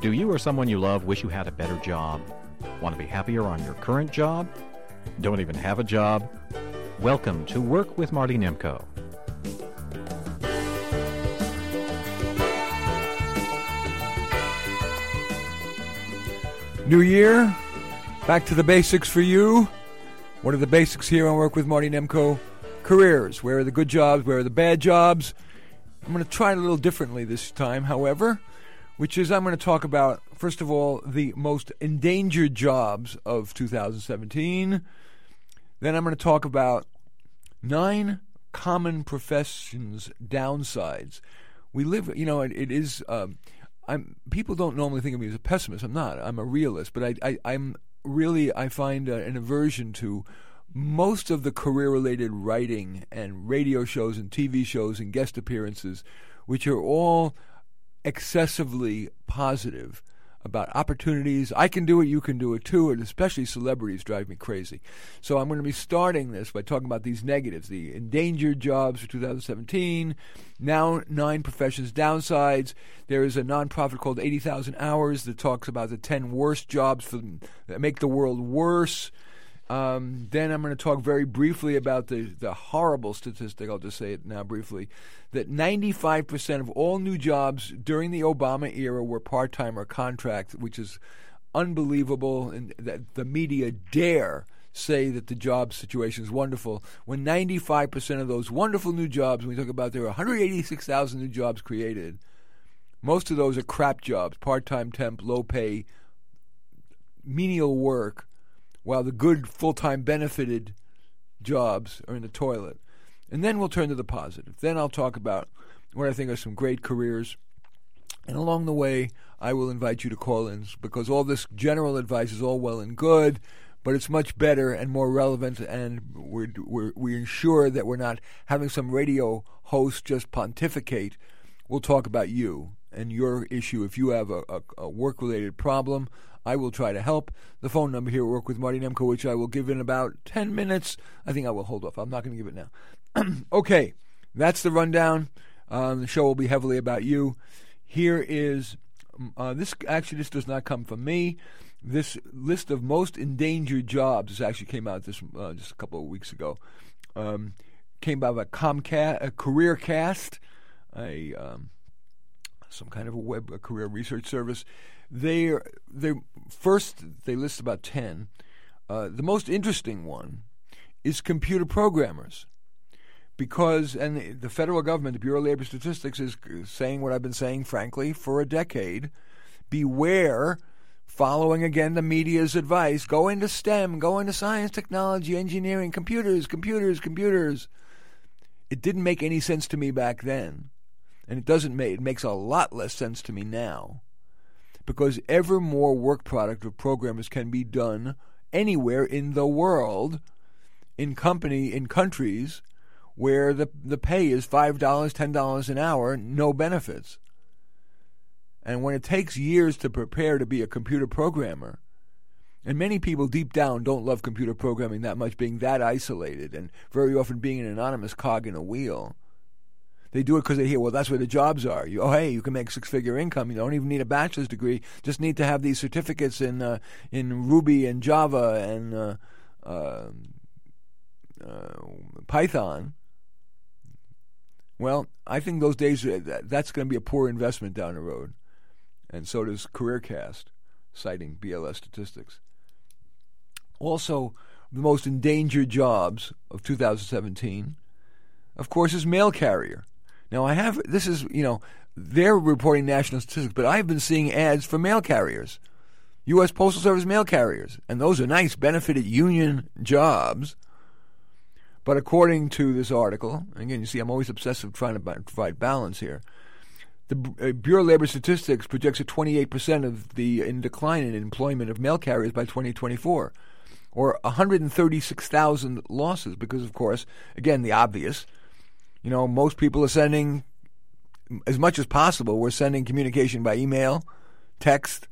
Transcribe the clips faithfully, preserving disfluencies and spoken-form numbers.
Do you or someone you love wish you had a better job? Want to be happier on your current job? Don't even have a job? Welcome to Work with Marty Nemko. New year, back to the basics for you. What are the basics here on Work with Marty Nemko? Careers. Where are the good jobs? Where are the bad jobs? I'm going to try it a little differently this time, however, which is I'm going to talk about, first of all, the most endangered jobs of two thousand seventeen. Then I'm going to talk about nine common professions downsides. We live, you know, it, it is... Um, I'm, people don't normally think of me as a pessimist. I'm not. I'm a realist. But I, I, I'm really, I find uh, an aversion to most of the career-related writing and radio shows and T V shows and guest appearances, which are all excessively positive about opportunities. I can do it, you can do it too, and especially celebrities drive me crazy. So I'm going to be starting this by talking about these negatives, the endangered jobs for two thousand seventeen, now nine professions downsides. There is a nonprofit called eighty thousand hours that talks about the ten worst jobs for, that make the world worse. Um, then I'm going to talk very briefly about the, the horrible statistic, I'll just say it now briefly, that ninety-five percent of all new jobs during the Obama era were part-time or contract, which is unbelievable, and that the media dare say that the job situation is wonderful, when ninety-five percent of those wonderful new jobs, when we talk about there are one hundred eighty-six thousand new jobs created, most of those are crap jobs, part-time, temp, low pay, menial work, while the good full-time benefited jobs are in the toilet. And then we'll turn to the positive. Then I'll talk about what I think are some great careers. And along the way, I will invite you to call in, because all this general advice is all well and good, but it's much better and more relevant, and we're, we're, we ensure that we're not having some radio host just pontificate. We'll talk about you and your issue. If you have a, a, a work-related problem, I will try to help. The phone number here at Work with Marty Nemko, which I will give in about ten minutes. I think I will hold off. I'm not going to give it now. Okay, that's the rundown. Um, the show will be heavily about you. Here is, uh, this actually, this does not come from me. This list of most endangered jobs, this actually came out this uh, just a couple of weeks ago, um, came out of a Comcast, a CareerCast, a um, some kind of a web a career research service. They they first they list about ten. Uh, the most interesting one is computer programmers, because and the, the federal government, the Bureau of Labor Statistics, is saying what I've been saying, frankly, for a decade: beware, following again the media's advice. Go into STEM, go into science, technology, engineering, computers, computers, computers. It didn't make any sense to me back then, and it doesn't make it makes a lot less sense to me now, because ever more work product of programmers can be done anywhere in the world, in company in countries where the the pay is five dollars, ten dollars an hour, no benefits. And when it takes years to prepare to be a computer programmer, and many people deep down don't love computer programming that much, being that isolated and very often being an anonymous cog in a wheel, they do it because they hear, well, that's where the jobs are. You, oh, hey, you can make six-figure income. You don't even need a bachelor's degree. Just need to have these certificates in uh, in Ruby and Java and uh, uh, uh, Python. Well, I think those days, that's going to be a poor investment down the road. And so does CareerCast, citing B L S statistics. Also, the most endangered jobs of two thousand seventeen, of course, is mail carrier. Now, I have, this is, you know, they're reporting national statistics, but I've been seeing ads for mail carriers, U S Postal Service mail carriers, and those are nice, benefited union jobs. But according to this article, again, you see, I'm always obsessive trying to provide balance here. The Bureau of Labor Statistics projects a twenty-eight percent of the in decline in employment of mail carriers by twenty twenty-four, or one hundred thirty-six thousand losses, because, of course, again, the obvious, you know, most people are sending, as much as possible, we're sending communication by email, text,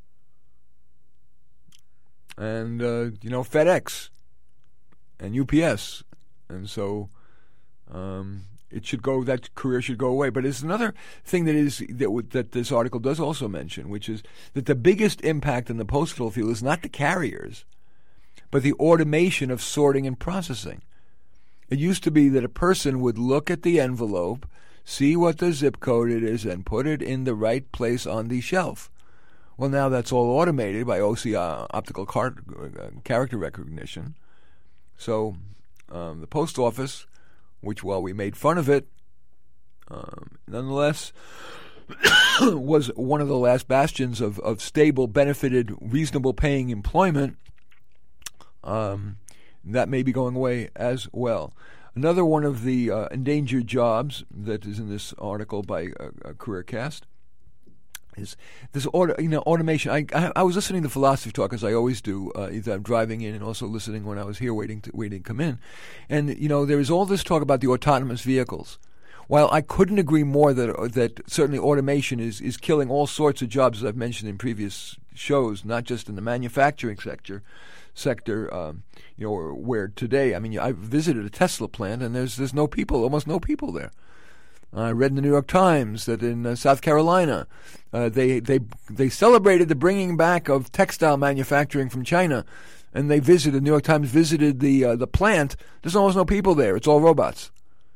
and, uh, you know, FedEx and U P S. And so um, it should go. That career should go away. But there's another thing that is that that this article does also mention, which is that the biggest impact in the postal field is not the carriers, but the automation of sorting and processing. It used to be that a person would look at the envelope, see what the zip code it is, and put it in the right place on the shelf. Well, now that's all automated by O C R, optical car, uh, character recognition. So um, the post office, which, while we made fun of it, um, nonetheless was one of the last bastions of, of stable, benefited, reasonable paying employment. Um, that may be going away as well. Another one of the uh, endangered jobs that is in this article by uh, uh, CareerCast is this auto, you know, automation. I, I I was listening to Philosophy Talk, as I always do. Uh, either I'm driving in and also listening when I was here waiting to waiting to come in. And you know, there is all this talk about the autonomous vehicles. While I couldn't agree more that that certainly automation is is killing all sorts of jobs, as I've mentioned in previous shows, not just in the manufacturing sector. sector, um, you know, where today, I mean, I visited a Tesla plant and there's there's no people, almost no people there. I read in the New York Times that in uh, South Carolina, uh, they they they celebrated the bringing back of textile manufacturing from China, and they visited. The New York Times visited the uh, the plant. There's almost no people there. It's all robots.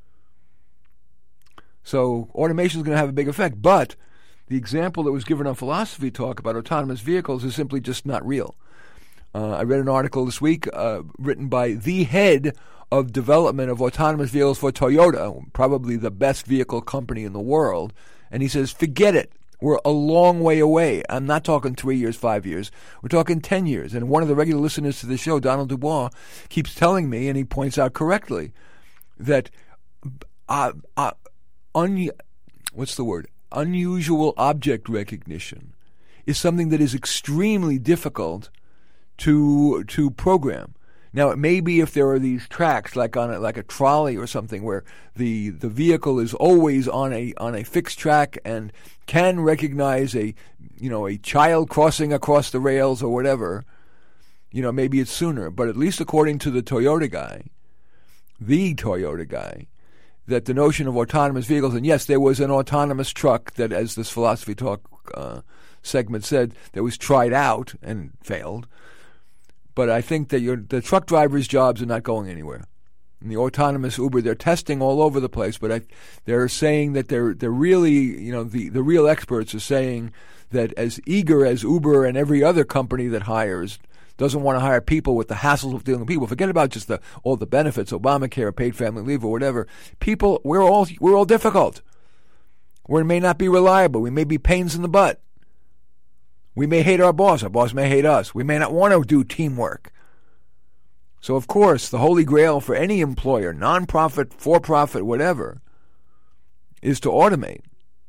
So automation is going to have a big effect. But the example that was given on Philosophy Talk about autonomous vehicles is simply just not real. Uh, I read an article this week uh, written by the head of development of autonomous vehicles for Toyota, probably the best vehicle company in the world, and he says, forget it. We're a long way away. I'm not talking three years, five years. We're talking ten years. And one of the regular listeners to the show, Donald Dubois, keeps telling me, and he points out correctly, that uh, uh, un- what's the word? unusual object recognition is something that is extremely difficult to to program. Now, it may be if there are these tracks, like on a, like a trolley or something, where the, the vehicle is always on a on a fixed track and can recognize a you know a child crossing across the rails or whatever. You know, maybe it's sooner, but at least according to the Toyota guy, the Toyota guy, that the notion of autonomous vehicles, and yes, there was an autonomous truck that, as this Philosophy Talk uh, segment said, that was tried out and failed. But I think that your, the truck drivers' jobs are not going anywhere. And the autonomous Uber, they're testing all over the place, but I, they're saying that they're they're really, you know, the, the real experts are saying that as eager as Uber and every other company that hires doesn't want to hire people with the hassles of dealing with people. Forget about just the all the benefits, Obamacare, paid family leave, or whatever. People, we're all we're all difficult. We may not be reliable. We may be pains in the butt. We may hate our boss. Our boss may hate us. We may not want to do teamwork. So, of course, the holy grail for any employer, nonprofit, for-profit, whatever, is to automate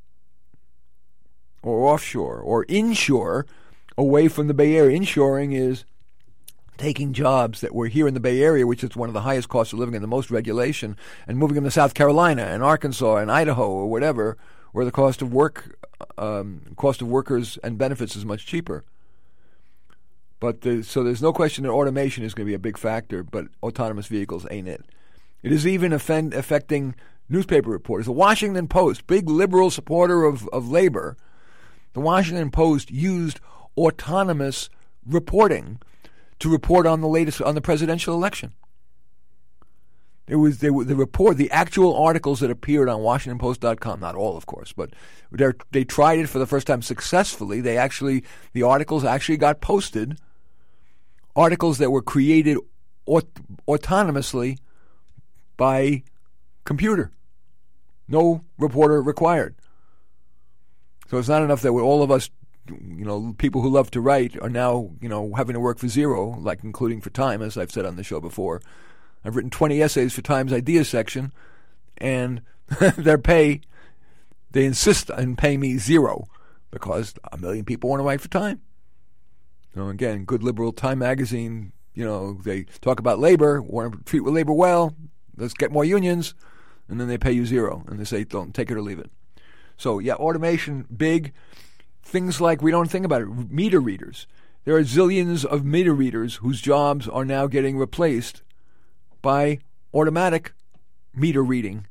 or offshore or inshore away from the Bay Area. Inshoring is taking jobs that were here in the Bay Area, which is one of the highest costs of living and the most regulation, and moving them to South Carolina and Arkansas and Idaho or whatever, where the cost of work, um, cost of workers and benefits is much cheaper. But the, so there's no question that automation is going to be a big factor, but autonomous vehicles ain't it. It is even offend, affecting newspaper reporters. The Washington Post, big liberal supporter of, of labor, the Washington Post used autonomous reporting to report on the latest on the presidential election. It was they, the report, the actual articles that appeared on Washington Post dot com, not all, of course, but they tried it for the first time successfully. They actually, the articles actually got posted. Articles that were created aut- autonomously by computer. No reporter required. So it's not enough that all of us, you know, people who love to write are now, you know, having to work for zero, like including for Time, as I've said on the show before. I've written twenty essays for Time's Ideas section, and their pay, they insist on paying me zero because a million people want to write for Time. So again, good liberal Time magazine, you know, they talk about labor, want to treat with labor well, let's get more unions, and then they pay you zero, and they say, don't take it or leave it. So, yeah, automation, big. Things like, we don't think about it, meter readers. There are zillions of meter readers whose jobs are now getting replaced by automatic meter reading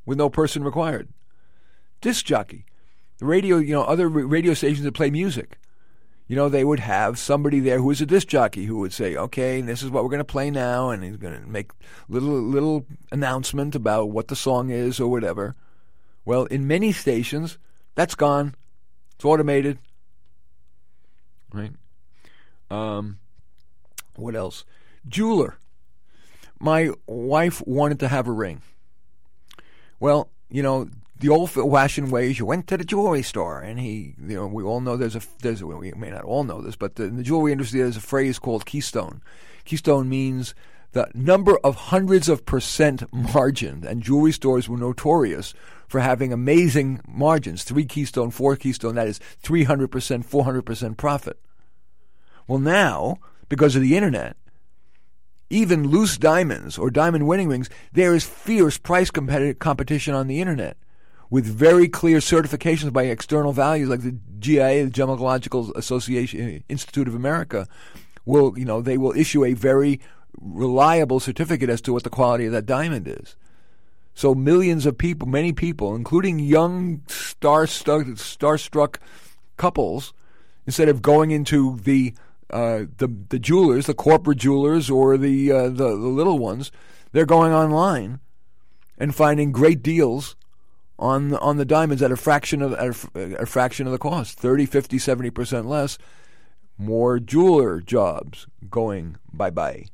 with no person required. Disc jockey. The radio, you know, other radio stations that play music, you know, they would have somebody there who was a disc jockey who would say, okay, this is what we're going to play now, and he's going to make little little announcement about what the song is or whatever. Well, in many stations, that's gone. It's automated. Right? Um, what else? Jeweler. My wife wanted to have a ring. Well, you know, the old-fashioned way is you went to the jewelry store, and he, you know, we all know there's a, there's a, we may not all know this, but the, in the jewelry industry there's a phrase called keystone. Keystone means the number of hundreds of percent margin, and jewelry stores were notorious for having amazing margins, three keystone, four keystone, that is three hundred percent, four hundred percent profit. Well, now, because of the internet, even loose diamonds or diamond wedding rings, there is fierce price competitive competition on the internet, with very clear certifications by external values like the G I A, the Gemological Association Institute of America, will, you know, they will issue a very reliable certificate as to what the quality of that diamond is. So millions of people, many people, including young star-struck, star-struck couples, instead of going into the uh, the the jewelers, the corporate jewelers, or the, uh, the the little ones, they're going online and finding great deals on the, on the diamonds at a fraction of at a, a fraction of the cost, thirty, fifty, seventy percent less. More jeweler jobs going bye-bye.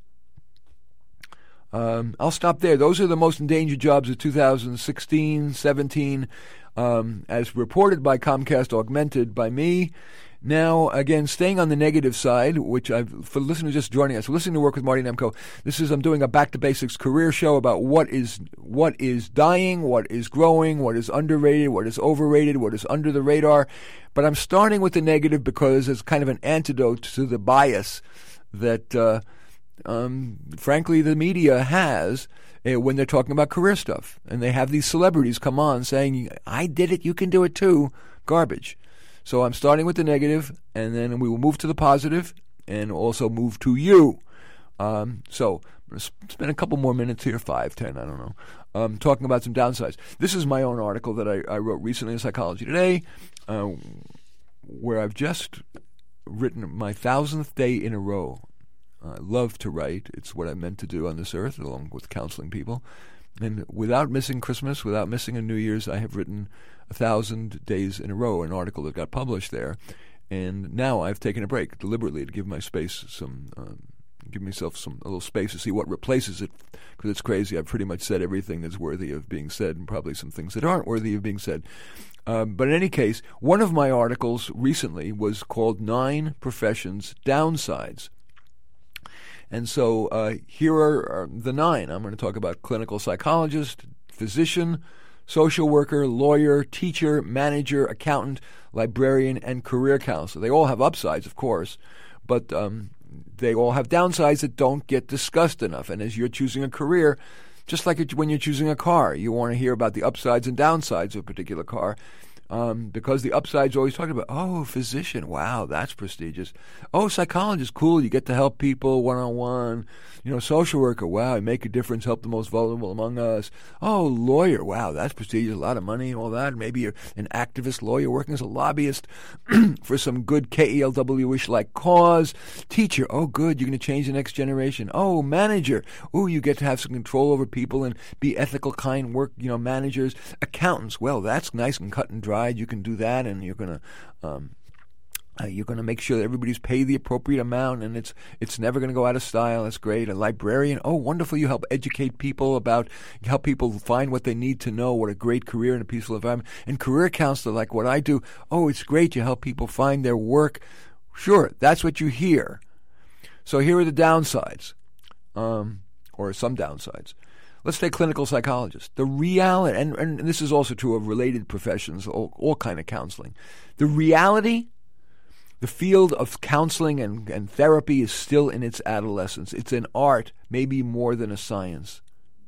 Um, I'll stop there. Those are the most endangered jobs of two thousand sixteen, seventeen, um, as reported by Comcast, augmented by me. Now, again, staying on the negative side, which I've, for listeners just joining us, listening to Work with Marty Nemko, this is, I'm doing a Back to Basics career show about what is, what is dying, what is growing, what is underrated, what is overrated, what is under the radar. But I'm starting with the negative because it's kind of an antidote to the bias that, uh, um, frankly, the media has uh, when they're talking about career stuff. And they have these celebrities come on saying, I did it, you can do it too. Garbage. So I'm starting with the negative, and then we will move to the positive, and also move to you. Um, so I'm going to spend a couple more minutes here, five, ten, I don't know, um, talking about some downsides. This is my own article that I, I wrote recently in Psychology Today, uh, where I've just written my thousandth day in a row. I love to write. It's what I'm meant to do on this earth, along with counseling people. And without missing Christmas, without missing a New Year's, I have written a thousand days in a row, an article that got published there. And now I've taken a break deliberately to give my space some, um, give myself some a little space to see what replaces it, because it's crazy. I've pretty much said everything that's worthy of being said, and probably some things that aren't worthy of being said. Um, but in any case, one of my articles recently was called Nine Professions Downsides. And so uh, here are, are the nine. I'm going to talk about clinical psychologist, physician, social worker, lawyer, teacher, manager, accountant, librarian, and career counselor. They all have upsides, of course, but um, they all have downsides that don't get discussed enough. And as you're choosing a career, just like when you're choosing a car, you want to hear about the upsides and downsides of a particular car. Um, because the upside's always talking about, oh, physician, wow, that's prestigious. Oh, psychologist, cool, you get to help people one-on-one. You know, social worker, wow, you make a difference, help the most vulnerable among us. Oh, lawyer, wow, that's prestigious, a lot of money and all that. Maybe you're an activist lawyer working as a lobbyist for some good K E L W-ish like cause. Teacher, oh, good, you're going to change the next generation. Oh, manager, oh, you get to have some control over people and be ethical, kind work, you know, managers. Accountants, well, that's nice and cut and dry. You can do that, and you're gonna um, uh, you're gonna make sure that everybody's paid the appropriate amount, and it's it's never gonna go out of style. That's great. A librarian, oh, wonderful! You help educate people about, help people find what they need to know. What a great career in a peaceful environment. And career counselor, like what I do, oh, it's great. You help people find their work. Sure, that's what you hear. So here are the downsides, um, or some downsides. Let's take clinical psychologist. The reality, and, and this is also true of related professions, all, all kind of counseling. The reality, the field of counseling and, and therapy is still in its adolescence. It's an art, maybe more than a science.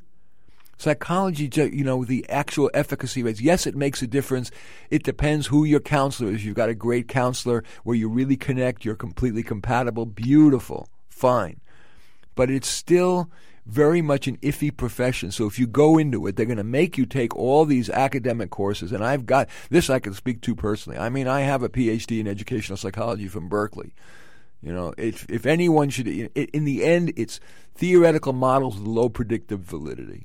Psychology, you know, the actual efficacy rates, yes, it makes a difference. It depends who your counselor is. You've got a great counselor where you really connect, you're completely compatible, beautiful, fine. But it's still very much an iffy profession. So if you go into it, they're going to make you take all these academic courses. And I've got this I can speak to personally. I mean, I have a P H D in educational psychology from Berkeley. You know, if, if anyone should, in the end, it's theoretical models with low predictive validity.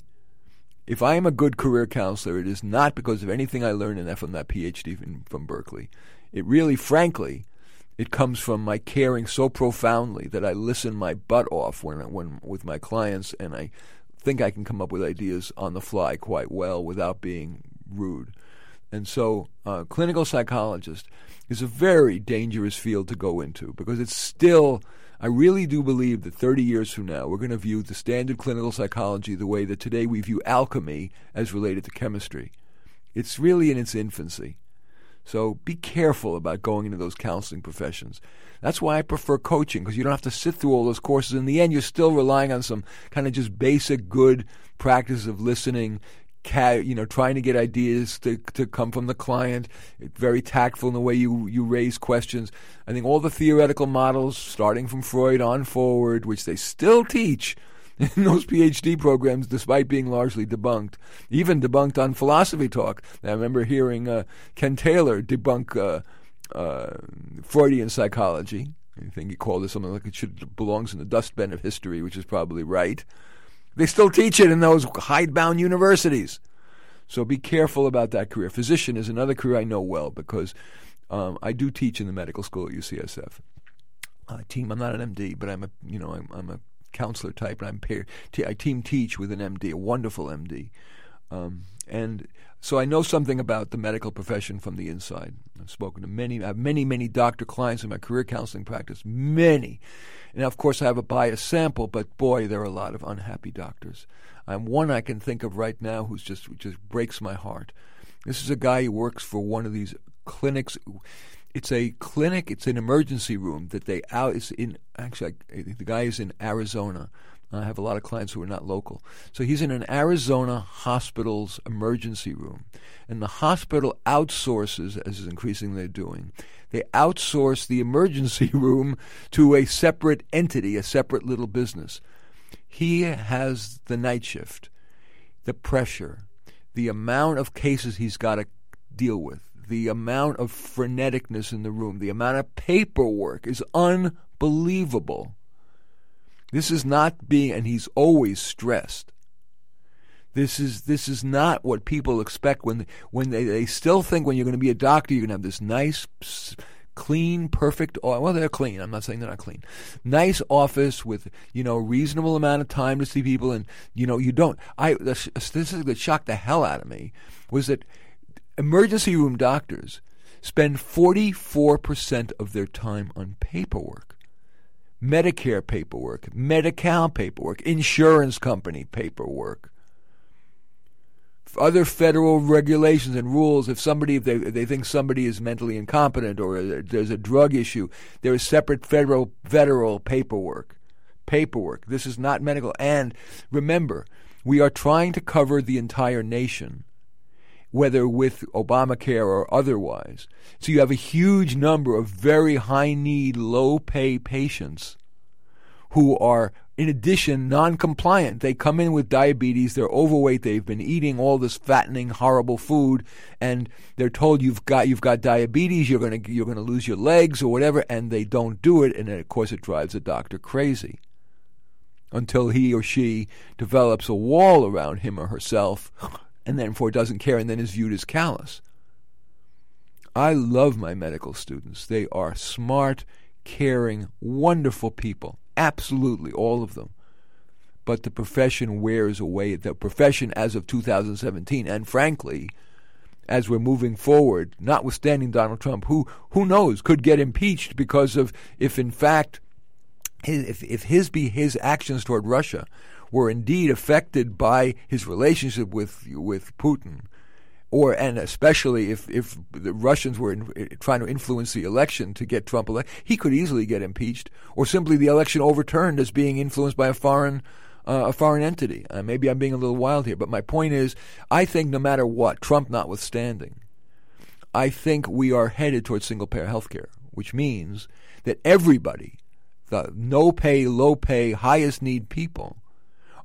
If I am a good career counselor, it is not because of anything I learned in that from that P H D from, from Berkeley. It really, frankly, it comes from my caring so profoundly that I listen my butt off when, when with my clients, and I think I can come up with ideas on the fly quite well without being rude. And so uh, clinical psychologist is a very dangerous field to go into because it's still, I really do believe that thirty years from now we're going to view the standard clinical psychology the way that today we view alchemy as related to chemistry. It's really in its infancy. So be careful about going into those counseling professions. That's why I prefer coaching, because you don't have to sit through all those courses. In the end, you're still relying on some kind of just basic good practice of listening, you know, trying to get ideas to to come from the client, very tactful in the way you, you raise questions. I think all the theoretical models, starting from Freud on forward, which they still teach in those P H D programs, despite being largely debunked, even debunked on Philosophy Talk. I remember hearing uh, Ken Taylor debunk uh, uh, Freudian psychology. I think he called it something like it should belongs in the dustbin of history, which is probably right. They still teach it in those hidebound universities. So be careful about that career. Physician is another career I know well because um, I do teach in the medical school at U C S F. Uh, team, I'm not an M D, but I'm a you know I'm, I'm a counselor type, and I'm pair, t- I team teach with an M D, a wonderful M D, um, and so I know something about the medical profession from the inside. I've spoken to many, I have many, many doctor clients in my career counseling practice, many. And of course, I have a biased sample, but boy, there are a lot of unhappy doctors. I'm one I can think of right now who's just who just breaks my heart. This is a guy who works for one of these clinics. It's a clinic. It's an emergency room that they out. It's in actually the guy is in Arizona. I have a lot of clients who are not local. So he's in an Arizona hospital's emergency room. And the hospital outsources, as is increasingly doing, they outsource the emergency room to a separate entity, a separate little business. He has the night shift, the pressure, the amount of cases he's got to deal with, the amount of freneticness in the room, the amount of paperwork is unbelievable. This is not being, and he's always stressed. This is this is not what people expect when when they, they still think when you're going to be a doctor you're going to have this nice, clean, perfect. Well, they're clean. I'm not saying they're not clean. Nice office with you know reasonable amount of time to see people, and you know you don't. I the statistic that shocked the hell out of me was that emergency room doctors spend forty-four percent of their time on paperwork. Medicare paperwork, Medi-Cal paperwork, insurance company paperwork, other federal regulations and rules. If somebody, if they, if they think somebody is mentally incompetent or there's a drug issue, there is separate federal federal paperwork. Paperwork. This is not medical. And remember, we are trying to cover the entire nation, whether with Obamacare or otherwise. So you have a huge number of very high-need, low-pay patients who are, in addition, non-compliant. They come in with diabetes, they're overweight, they've been eating all this fattening, horrible food, and they're told you've got you've got diabetes, you're going to you're going to lose your legs or whatever, and they don't do it, and of course it drives the doctor crazy until he or she develops a wall around him or herself, and then for doesn't care, and then is viewed as callous. I love my medical students. They are smart, caring, wonderful people. Absolutely, all of them. But the profession wears away. The profession as of two thousand seventeen, and frankly, as we're moving forward, notwithstanding Donald Trump, who who knows, could get impeached because of, if in fact, his, if, if his, be, his actions toward Russia were indeed affected by his relationship with with Putin, or and especially if, if the Russians were in, trying to influence the election to get Trump elected, he could easily get impeached, or simply the election overturned as being influenced by a foreign uh, a foreign entity. Uh, maybe I'm being a little wild here, but my point is, I think no matter what, Trump notwithstanding, I think we are headed towards single-payer health care, which means that everybody, the no-pay, low-pay, highest-need people,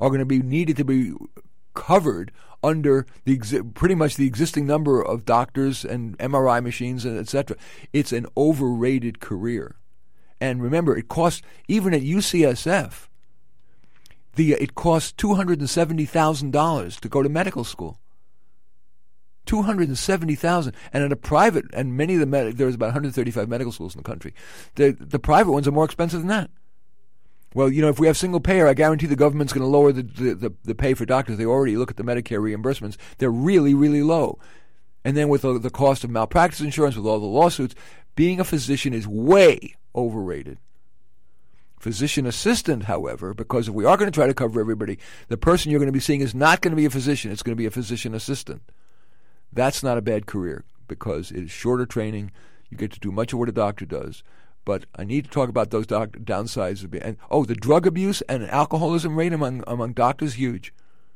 are going to be needed to be covered under the exi- pretty much the existing number of doctors and M R I machines and et cetera. It's an overrated career. And remember, it costs, even at U C S F, the it costs two hundred seventy thousand dollars to go to medical school. two hundred seventy thousand dollars. And at a private, and many of the, med- there's about one hundred thirty-five medical schools in the country. The, the private ones are more expensive than that. Well, you know, if we have single payer, I guarantee the government's going to lower the, the, the, the pay for doctors. They already look at the Medicare reimbursements. They're really, really low. And then with the, the cost of malpractice insurance, with all the lawsuits, being a physician is way overrated. Physician assistant, however, because if we are going to try to cover everybody, the person you're going to be seeing is not going to be a physician. It's going to be a physician assistant. That's not a bad career because it is shorter training. You get to do much of what a doctor does. But I need to talk about those doc- downsides. Of and oh, the drug abuse and alcoholism rate among among doctors, huge.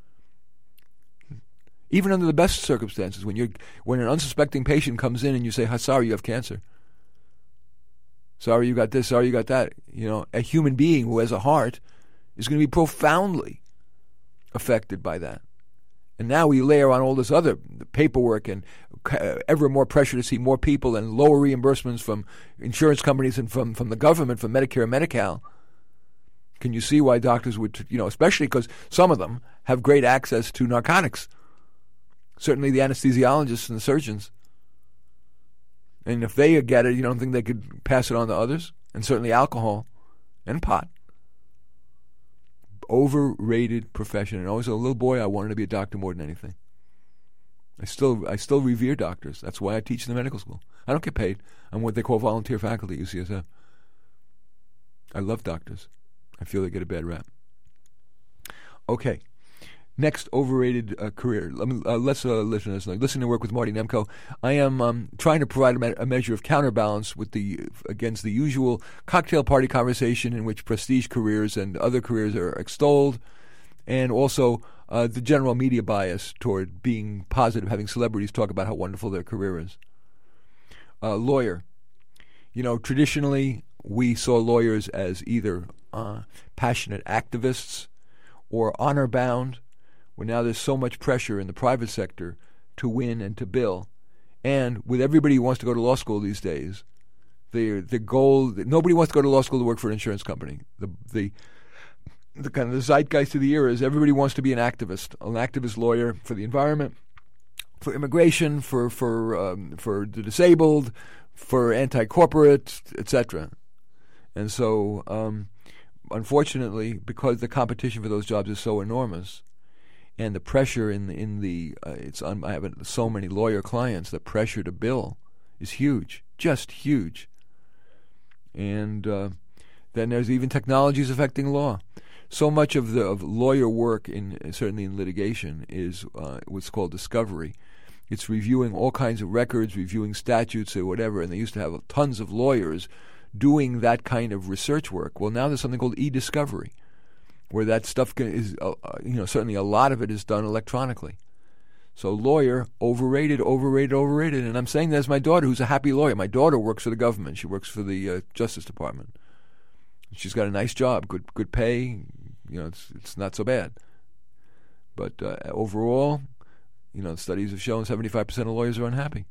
Even under the best circumstances, when you when an unsuspecting patient comes in and you say, "Sorry, you have cancer. Sorry, you got this. Sorry, you got that." You know, a human being who has a heart is going to be profoundly affected by that. And now we layer on all this other paperwork and ever more pressure to see more people and lower reimbursements from insurance companies and from, from the government, from Medicare and Medi-Cal. Can you see why doctors would, you know, especially because some of them have great access to narcotics. Certainly the anesthesiologists and the surgeons. And if they get it, you don't think they could pass it on to others? And certainly alcohol and pot. Overrated profession. And always a little boy, I wanted to be a doctor more than anything. I still I still revere doctors. That's why I teach in the medical school. I don't get paid. I'm what they call volunteer faculty at U C S F. I love doctors. I feel they get a bad rap. Okay. Next overrated uh, career. Let me, uh, let's uh, listen to this. Listen to Work with Marty Nemko. I am um, trying to provide a, me- a measure of counterbalance with the against the usual cocktail party conversation in which prestige careers and other careers are extolled, and also uh, the general media bias toward being positive, having celebrities talk about how wonderful their career is. Uh, lawyer. You know, traditionally we saw lawyers as either uh, passionate activists or honor-bound. Well, now there's so much pressure in the private sector to win and to bill. And with everybody who wants to go to law school these days, the the goal, nobody wants to go to law school to work for an insurance company. The the the kind of the zeitgeist of the era is everybody wants to be an activist, an activist lawyer for the environment, for immigration, for for um, for the disabled, for anti-corporate, et cetera. And so, um, unfortunately, because the competition for those jobs is so enormous, and the pressure in the, in the uh, it's un, I have so many lawyer clients. The pressure to bill is huge, just huge. And uh, then there's even technologies affecting law. So much of the of lawyer work, in certainly in litigation, is uh, what's called discovery. It's reviewing all kinds of records, reviewing statutes or whatever. And they used to have tons of lawyers doing that kind of research work. Well, now there's something called e-discovery, where that stuff can, is, uh, you know, certainly a lot of it is done electronically. So lawyer, overrated, overrated, overrated. And I'm saying that as my daughter, who's a happy lawyer. My daughter works for the government. She works for the uh, Justice Department. She's got a nice job, good good pay. You know, it's it's not so bad. But uh, overall, you know, studies have shown seventy-five percent of lawyers are unhappy.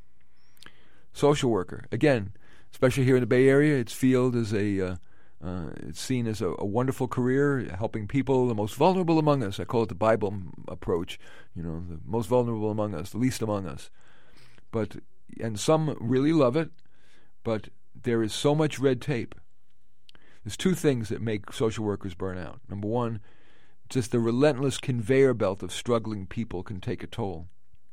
Social worker, again, especially here in the Bay Area, its field is a uh, Uh, it's seen as a, a wonderful career, helping people, the most vulnerable among us. I call it the Bible m- approach. You know, the most vulnerable among us, the least among us. But and some really love it, but there is so much red tape. There's two things that make social workers burn out. Number one, just the relentless conveyor belt of struggling people can take a toll.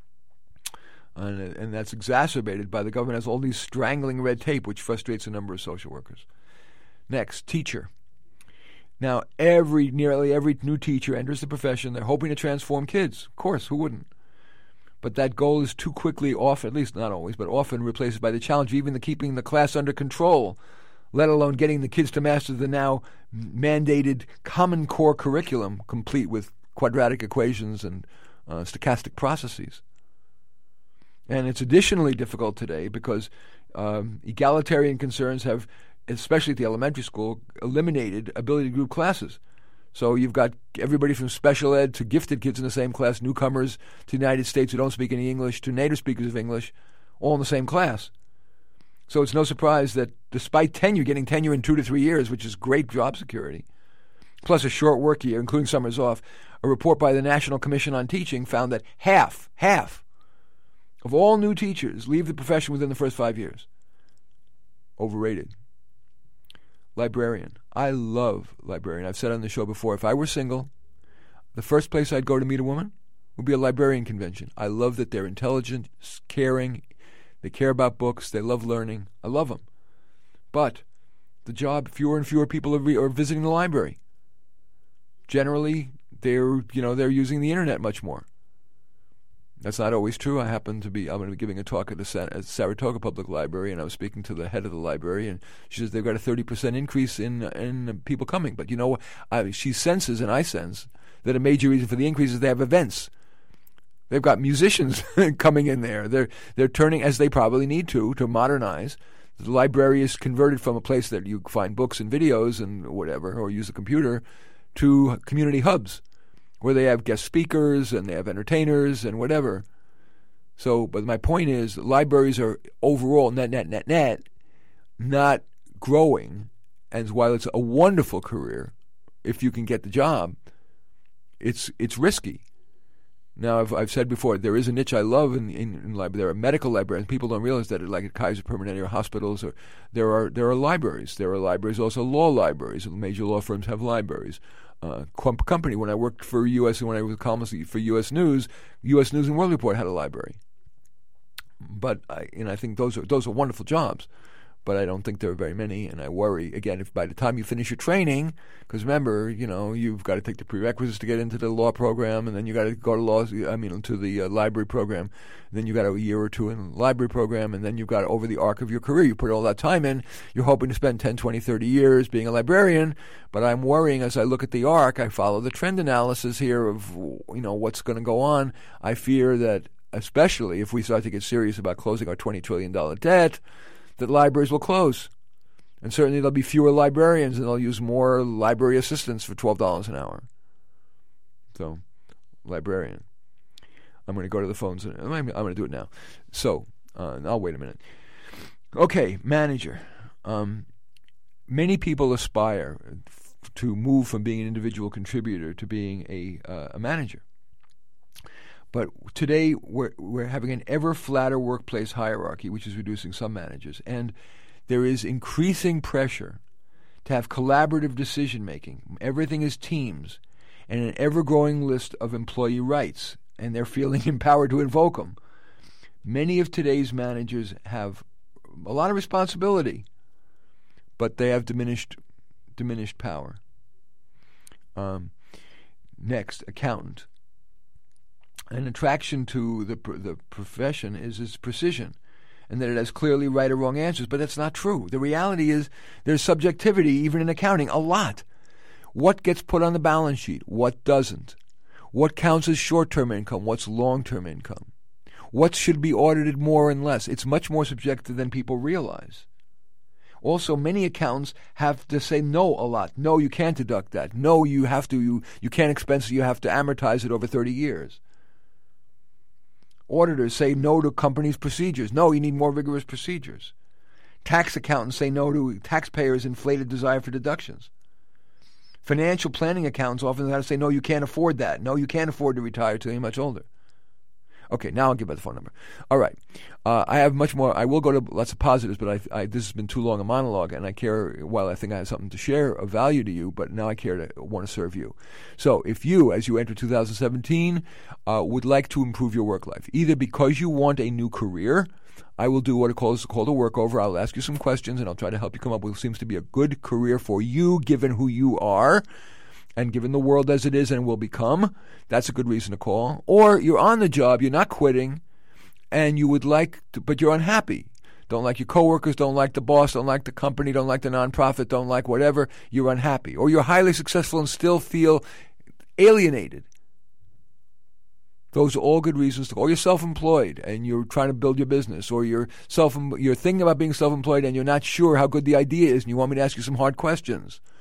And, and that's exacerbated by the government has all these strangling red tape, which frustrates a number of social workers. Next, teacher. Now, every nearly every new teacher enters the profession. They're hoping to transform kids. Of course, who wouldn't? But that goal is too quickly often, at least not always, but often replaced by the challenge of even the keeping the class under control, let alone getting the kids to master the now mandated Common Core curriculum, complete with quadratic equations and uh, stochastic processes. And it's additionally difficult today because um, egalitarian concerns have, especially at the elementary school, eliminated ability to group classes. So you've got everybody from special ed to gifted kids in the same class, newcomers to the United States who don't speak any English, to native speakers of English, all in the same class. So it's no surprise that despite tenure, getting tenure in two to three years, which is great job security, plus a short work year, including summers off, a report by the National Commission on Teaching found that half, half of all new teachers leave the profession within the first five years. Overrated. Librarian. I love librarian. I've said on the show before, if I were single, the first place I'd go to meet a woman would be a librarian convention. I love that they're intelligent, caring, they care about books, they love learning. I love them. But the job, fewer and fewer people are, re- are visiting the library. Generally, they're, you know, they're using the internet much more. That's not always true. I happen to be, I'm going to be giving a talk at the Sa- at Saratoga Public Library, and I was speaking to the head of the library, and she says they've got a thirty percent increase in in people coming. But you know, I, she senses, and I sense, that a major reason for the increase is they have events. They've got musicians coming in there. They're they're turning, as they probably need to, to modernize. The library is converted from a place that you find books and videos and whatever, or use a computer, to community hubs, where they have guest speakers and they have entertainers and whatever. So, but my point is, libraries are overall, net, net, net, net, not growing. And while it's a wonderful career, if you can get the job, it's it's risky. Now, I've I've said before, there is a niche I love in, in, in library. There are medical librarians. People don't realize that, like at Kaiser Permanente or hospitals, or there are there are libraries. There are libraries, also law libraries. Major law firms have libraries. Uh, company, when I worked for U S, when I was a columnist for U S News, U S News and World Report had a library. But I, and I think those are those are wonderful jobs. But I don't think there are very many, and I worry, again, if by the time you finish your training, because remember, you know, you've got to take the prerequisites to get into the law program, and then you got to go to law, I mean, to the uh, library program, then you got a year or two in the library program, and then you've got over the arc of your career, you put all that time in, you're hoping to spend ten, twenty, thirty years being a librarian, but I'm worrying as I look at the arc, I follow the trend analysis here of, you know, what's going to go on. I fear that, especially if we start to get serious about closing our twenty trillion dollars debt, that libraries will close. And certainly there'll be fewer librarians, and they'll use more library assistants for twelve dollars an hour. So, librarian. I'm going to go to the phones. And I'm going to do it now. So, uh, I'll wait a minute. Okay, manager. Um, many people aspire f- to move from being an individual contributor to being a, uh, a manager. But today we're we're having an ever flatter workplace hierarchy, which is reducing some managers, and there is increasing pressure to have collaborative decision making. Everything is teams, and an ever-growing list of employee rights, and they're feeling empowered to invoke them. Many of today's managers have a lot of responsibility, but they have diminished diminished power. Um, next, accountant. An attraction to the the profession is its precision, and that it has clearly right or wrong answers, but that's not true. The reality is there's subjectivity, even in accounting, a lot. What gets put on the balance sheet? What doesn't? What counts as short-term income? What's long-term income? What should be audited more and less? It's much more subjective than people realize. Also, many accountants have to say no a lot. No, you can't deduct that. No, you have to. You, you can't expense it. You have to amortize it over thirty years. Auditors say no to companies' procedures. No, you need more rigorous procedures. Tax accountants say no to taxpayers' inflated desire for deductions. Financial planning accountants often have to say, no, you can't afford that. No, you can't afford to retire till you're much older. Okay, now I'll give out the phone number. All right. Uh, I have much more. I will go to lots of positives, but I, I, this has been too long a monologue, and I care, while I think I have something to share of value to you, but now I care to want to serve you. So if you, as you enter two thousand seventeen, uh, would like to improve your work life, either because you want a new career, I will do what it calls called a workover. I'll ask you some questions, and I'll try to help you come up with what seems to be a good career for you, given who you are, and given the world as it is and will become. That's a good reason to call. Or you're on the job, you're not quitting, and you would like to, but you're unhappy. Don't like your coworkers, don't like the boss, don't like the company, don't like the nonprofit, don't like whatever. You're unhappy. Or you're highly successful and still feel alienated. Those are all good reasons to call. Or you're self-employed and you're trying to build your business. Or you're self you're thinking about being self-employed and you're not sure how good the idea is and you want me to ask you some hard questions.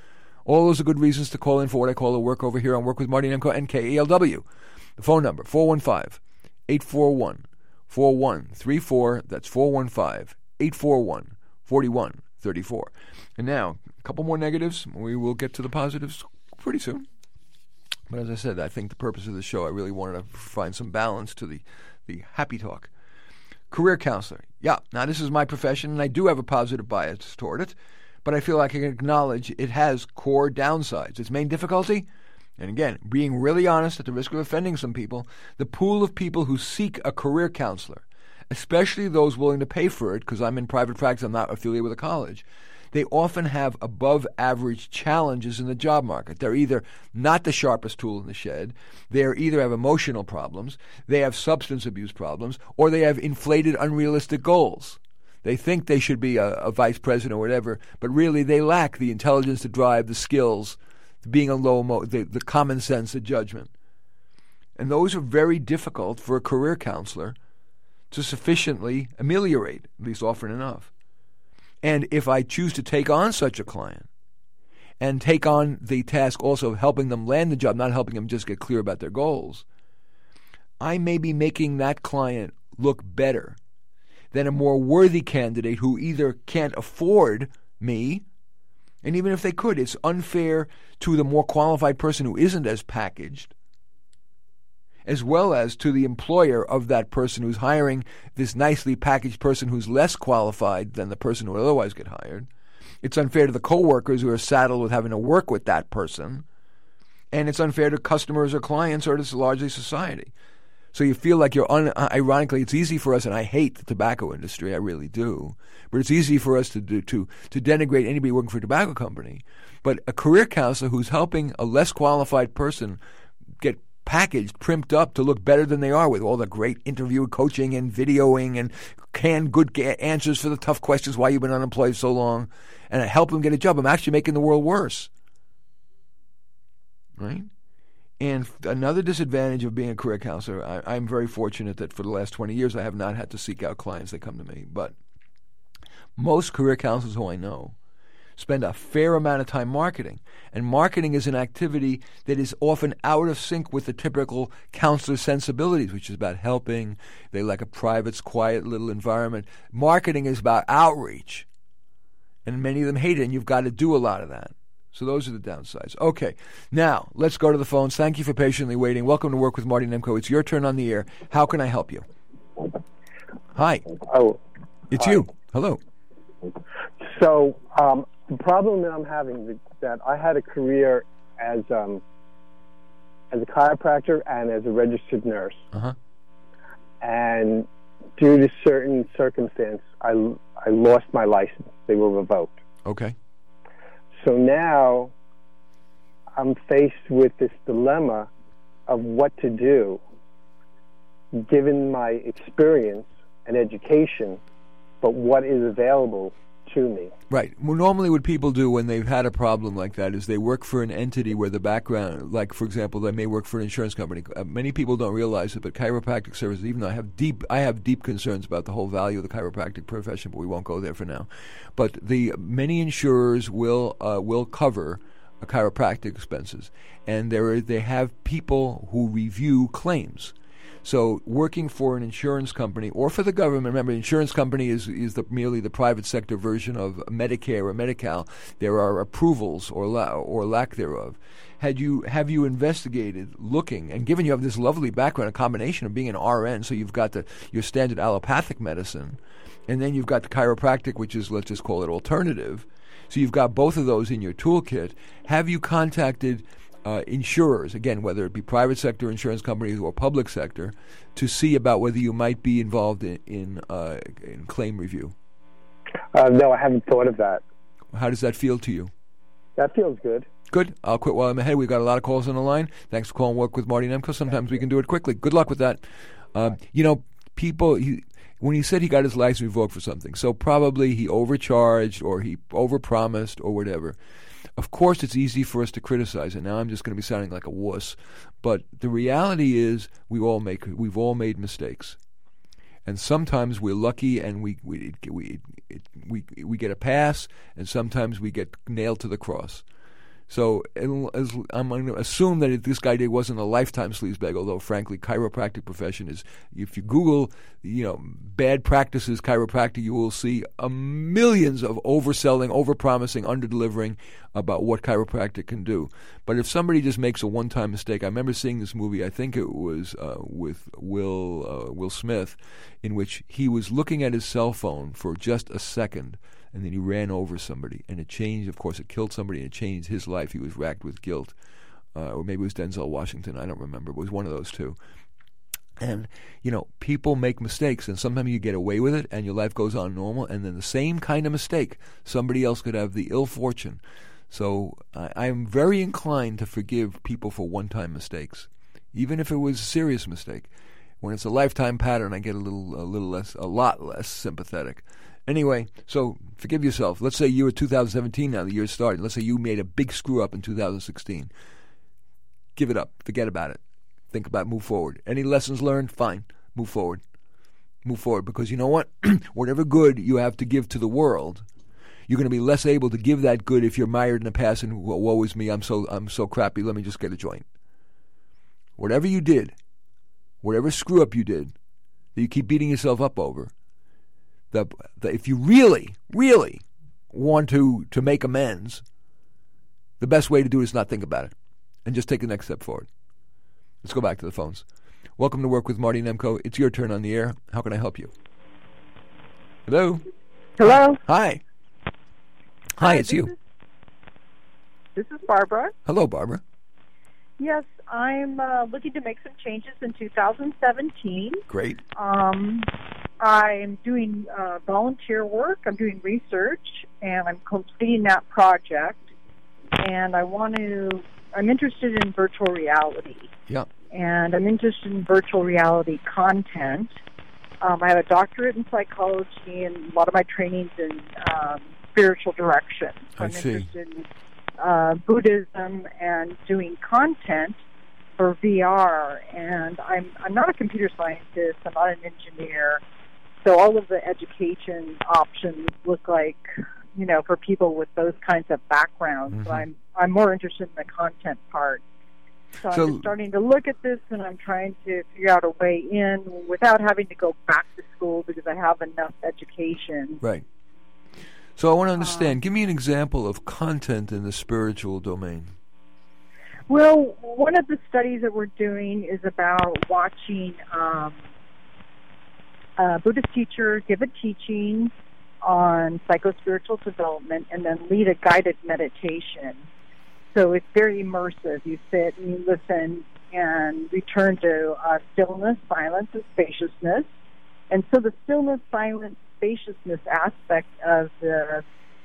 All those are good reasons to call in for what I call a work over here on Work with Marty Nemko and K E L W. The phone number, four one five, eight four one, four one three four. That's four one five, eight four one, four one three four. And now, a couple more negatives. We will get to the positives pretty soon. But as I said, I think the purpose of the show, I really wanted to find some balance to the, the happy talk. Career counselor. Yeah, now this is my profession, and I do have a positive bias toward it, but I feel like I can acknowledge it has core downsides. Its main difficulty, and again, being really honest at the risk of offending some people, the pool of people who seek a career counselor, especially those willing to pay for it, because I'm in private practice, I'm not affiliated with a college, they often have above-average challenges in the job market. They're either not the sharpest tool in the shed, they either have emotional problems, they have substance abuse problems, or they have inflated, unrealistic goals. They think they should be a, a vice president or whatever, but really they lack the intelligence, the drive, the skills, being a low, emo- the, the common sense, the judgment. And those are very difficult for a career counselor to sufficiently ameliorate, at least often enough. And if I choose to take on such a client and take on the task also of helping them land the job, not helping them just get clear about their goals, I may be making that client look better than a more worthy candidate who either can't afford me, and even if they could, it's unfair to the more qualified person who isn't as packaged, as well as to the employer of that person who's hiring this nicely packaged person who's less qualified than the person who would otherwise get hired. It's unfair to the coworkers who are saddled with having to work with that person. And it's unfair to customers or clients or to largely society. So you feel like you're, un- ironically, it's easy for us, and I hate the tobacco industry, I really do, but it's easy for us to do, to to denigrate anybody working for a tobacco company. But a career counselor who's helping a less qualified person get packaged, primped up to look better than they are with all the great interview coaching and videoing and canned good ga- answers for the tough questions, why you've been unemployed so long, and I help them get a job. I'm actually making the world worse. Right? And another disadvantage of being a career counselor, I, I'm very fortunate that for the last twenty years I have not had to seek out clients that come to me. But most career counselors who I know spend a fair amount of time marketing. And marketing is an activity that is often out of sync with the typical counselor sensibilities, which is about helping. They like a private, quiet little environment. Marketing is about outreach. And many of them hate it, and you've got to do a lot of that. So those are the downsides. Okay, now let's go to the phones. Thank you for patiently waiting. Welcome to Work with Marty Nemko. It's your turn on the air. How can I help you? Hi. Oh, It's hi. you. Hello. So um, the problem that I'm having is that I had a career as um, as a chiropractor and as a registered nurse, Uh-huh. and due to certain circumstance, I I lost my license. They were revoked. Okay. So now I'm faced with this dilemma of what to do, given my experience and education, but what is available to me. Right. Well, normally what people do when they've had a problem like that is they work for an entity where the background, like, for example, they may work for an insurance company. Uh, many people don't realize it, but chiropractic services, even though I have deep I have deep concerns about the whole value of the chiropractic profession, but we won't go there for now. But the many insurers will uh, will cover uh, chiropractic expenses, and there are, they have people who review claims. So working for an insurance company or for the government, remember, insurance company is is the, merely the private sector version of Medicare or Medi-Cal. There are approvals or la- or lack thereof. Had you have you investigated, looking, and given you have this lovely background, a combination of being an R N, so you've got the your standard allopathic medicine, and then you've got the chiropractic, which is, let's just call it alternative. So you've got both of those in your toolkit. Have you contacted Uh, insurers, again, whether it be private sector insurance companies or public sector, to see about whether you might be involved in in, uh, in claim review? Uh, no, I haven't thought of that. How does that feel to you? That feels good. Good. I'll quit while I'm ahead. We've got a lot of calls on the line. Thanks for calling Work with Marty Nemko. Sometimes we can do it quickly. Good luck with that. Um, you know, people, he, when he said he got his license revoked for something, so probably he overcharged or he overpromised or whatever. Of course, it's easy for us to criticize it. Now I'm just going to be sounding like a wuss, but the reality is we all make we've all made mistakes, and sometimes we're lucky and we we we it, we we get a pass, and sometimes we get nailed to the cross. So as, I'm going to assume that this guy did wasn't a lifetime sleazebag, although frankly, chiropractic profession is, if you Google, you know, bad practices chiropractic, you will see a millions of overselling, overpromising, underdelivering about what chiropractic can do. But if somebody just makes a one-time mistake, I remember seeing this movie, I think it was uh, with Will uh, Will Smith, in which he was looking at his cell phone for just a second, and then he ran over somebody, and it changed, of course, it killed somebody, and it changed his life. He was racked with guilt. Uh, or maybe it was Denzel Washington, I don't remember. It was one of those two. And, you know, people make mistakes, and sometimes you get away with it, and your life goes on normal, and then the same kind of mistake, somebody else could have the ill fortune. So I, I am very inclined to forgive people for one-time mistakes, even if it was a serious mistake. When it's a lifetime pattern, I get a little, a little less, a lot less sympathetic. Anyway, so forgive yourself. Let's say you were two thousand seventeen now, the year started. Let's say you made a big screw up in two thousand sixteen. Give it up. Forget about it. Think about it. Move forward. Any lessons learned? Fine. Move forward. Move forward. Because you know what? Whatever good you have to give to the world, you're going to be less able to give that good if you're mired in the past and woe is me, I'm so I'm so crappy, let me just get a joint. Whatever you did, whatever screw up you did, that you keep beating yourself up over, The, the, if you really, really want to, to make amends, the best way to do it is not think about it and just take the next step forward. Let's go back to the phones. Welcome to Work with Marty Nemko. It's your turn on the air. How can I help you? Hello? Hello? Hi. Hi, it's you. Is, this is Barbara. Hello, Barbara. Yes, I'm uh, looking to make some changes in two thousand seventeen. Great. Um, I'm doing uh, volunteer work. I'm doing research, and I'm completing that project. And I want to. I'm interested in virtual reality. Yeah. And I'm interested in virtual reality content. Um, I have a doctorate in psychology, and a lot of my training's in um, spiritual direction. So I I'm see. interested in uh, Buddhism and doing content for V R. And I'm I'm not a computer scientist. I'm not an engineer. So all of the education options look like, you know, for people with those kinds of backgrounds. Mm-hmm. So I'm I'm more interested in the content part. So, So- I'm just starting to look at this, and I'm trying to figure out a way in without having to go back to school because I have enough education. Right. So I want to understand. Give me an example of content in the spiritual domain. Well, one of the studies that we're doing is about watching um, a Buddhist teacher give a teaching on psychospiritual development and then lead a guided meditation. So it's very immersive. You sit and you listen and return to uh, stillness, silence, and spaciousness. And so the stillness, silence, spaciousness aspect of the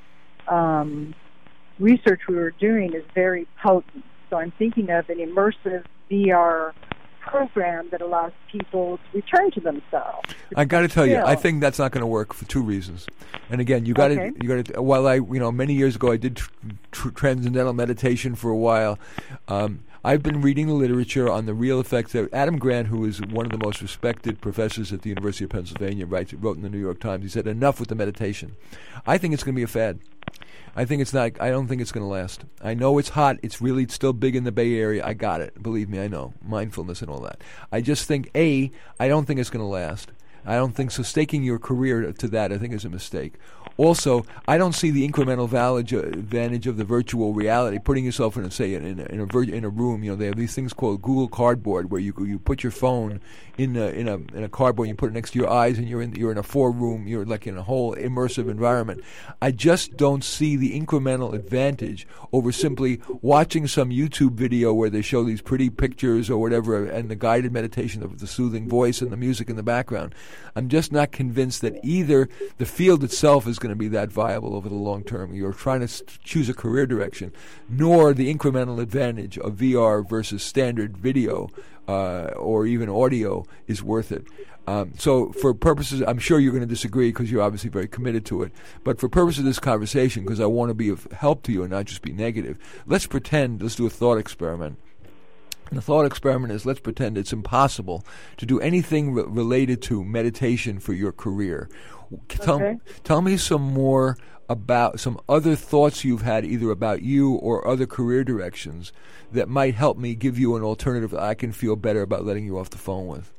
um, research we were doing is very potent. So I'm thinking of an immersive V R program that allows people to return to themselves. I got to tell you, still. I think that's not going to work for two reasons. And again, you got to, Okay. you got to. While I, you know, many years ago, I did tr- tr- transcendental meditation for a while. Um, I've been reading the literature on the real effects of Adam Grant, who is one of the most respected professors at the University of Pennsylvania, writes, wrote in the New York Times. He said, "Enough with the meditation." I think it's going to be a fad. I think it's not. I don't think it's going to last. I know it's hot. It's really still big in the Bay Area. I got it. Believe me, I know mindfulness and all that. I just think a. I don't think it's going to last. I don't think so. Staking your career to that, I think, is a mistake. Also, I don't see the incremental valage, uh, advantage of the virtual reality. Putting yourself in, a, say, in a in a, vir- in a room. You know, they have these things called Google Cardboard, where you you put your phone in a in a in a cardboard. You put it next to your eyes, and you're in you're in a four room. You're like in a whole immersive environment. I just don't see the incremental advantage over simply watching some YouTube video where they show these pretty pictures or whatever, and the guided meditation of the soothing voice and the music in the background. I'm just not convinced that either the field itself is going to be that viable over the long term. You're trying to st- choose a career direction, nor the incremental advantage of V R versus standard video uh, or even audio is worth it. Um, so for purposes, I'm sure you're going to disagree because you're obviously very committed to it, but for purposes of this conversation, because I want to be of help to you and not just be negative, let's pretend, let's do a thought experiment. And the thought experiment is, let's pretend it's impossible to do anything re- related to meditation for your career. Tell, Okay. tell me some more about some other thoughts you've had either about you or other career directions that might help me give you an alternative that I can feel better about letting you off the phone with?